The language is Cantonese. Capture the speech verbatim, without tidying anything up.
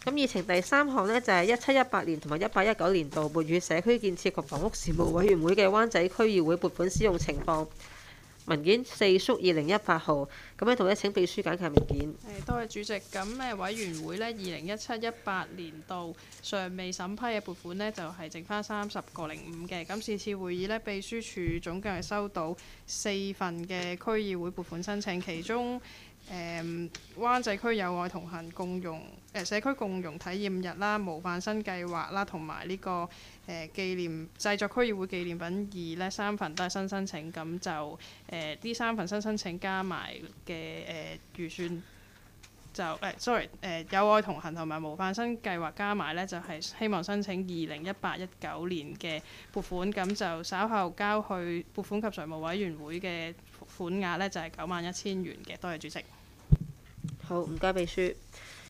咁議程第三項呢，就係一七一八年同埋一八一九年度撥予社區建設及房屋事務委員會嘅灣仔區議會撥款使用情況。文件四縮二零一八號，咁喺度咧請秘書簡介文件。 誒，多謝主席。咁誒委員會呢，二零一七一八年度尚未審批嘅撥款呢，就係剩翻三十個零五嘅。咁是次會議呢，秘書處總計係收到四份嘅區議會撥款申請，其中誒、嗯、灣仔區友愛同行共融誒、呃、社區共融體驗日啦、模範生計劃啦，同埋呢個誒、呃、紀念製作區議會紀念品二呢三份都係新申請，咁就誒呢、呃、三份新申請加埋嘅誒預算就誒、呃、sorry 誒、呃、友愛同行同埋模範生計劃加埋呢，就係、是、希望申請二零一八一九年嘅撥款，咁就稍後交去撥款及財務委員會嘅款額呢，就係九萬一千元嘅。多謝主席。 好，唔該秘書。